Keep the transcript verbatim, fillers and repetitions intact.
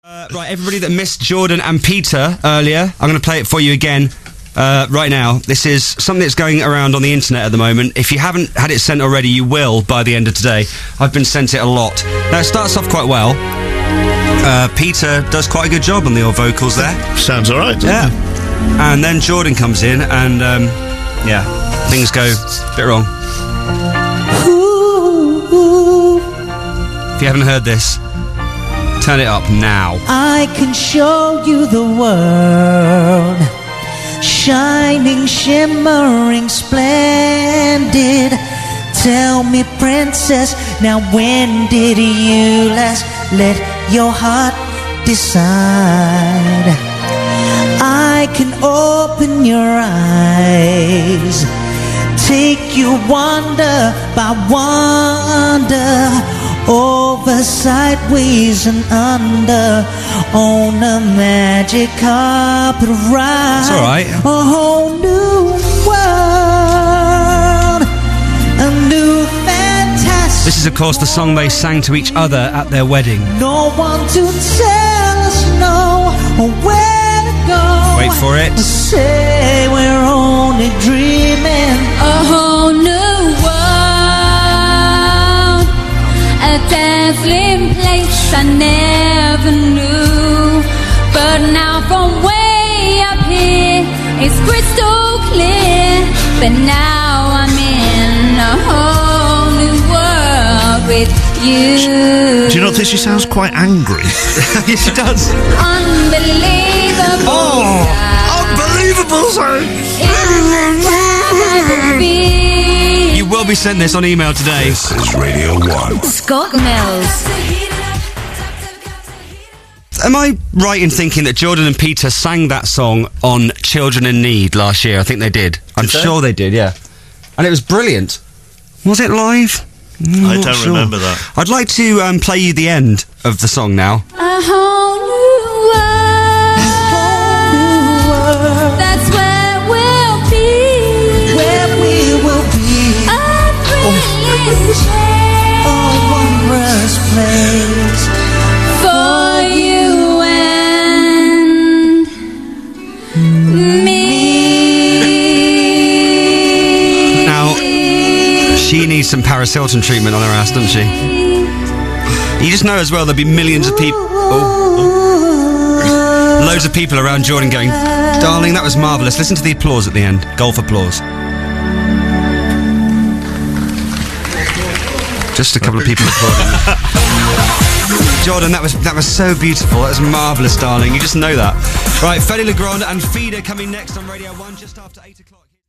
Uh, right, everybody that missed Jordan and Peter earlier, I'm going to play it for you again uh, right now. This is something that's going around on the internet at the moment. If you haven't had it sent already, you will by the end of today. I've been sent it a lot. Now, it starts off quite well. Uh, Peter does quite a good job on the old vocals there. Sounds all right, doesn't Yeah. it? And then Jordan comes in and, um, yeah, things go a bit wrong. If you haven't heard this, turn it up now. I can show you the world, shining, shimmering, splendid. Tell me, princess, now when did you last let your heart decide? I can open your eyes, take you wonder by wonder, over, sideways and under, on a magic carpet ride. It's all right. A whole new world, a new fantastic. This is, of course, the song they sang to each other at their wedding. No one to tell us no, or where to go. Wait for it. Say we're only dreaming. A whole new world, a dazzling place I never knew. But now from way up here, it's crystal clear. But now I'm in a whole new world with you. Do you not think she sounds quite angry? Yes, she does. Unbelievable. Oh, unbelievable, sorry. You will be sent this on email today. This is Radio one. Scott Mills. Am I right in thinking that Jordan and Peter sang that song on Children in Need last year? I think they did. I'm Did they? sure they did, yeah. And it was brilliant. Was it live? I'm I not don't sure. remember that. I'd like to um, play you the end of the song now. A whole new world. That's where we'll be. Where we will be. A brilliant chance A wondrous place. for you and me. Now, she needs some Paris Hilton treatment on her ass, doesn't she? You just know as well there'll be millions of people... Oh, oh. Loads of people around Jordan going, darling, that was marvellous. Listen to the applause at the end. Golf applause. Just a couple of people applauding. Jordan, that was that was so beautiful. That was marvellous, darling. You just know that. Right, Fedde Le Grand and Feeder coming next on Radio one just after eight o'clock.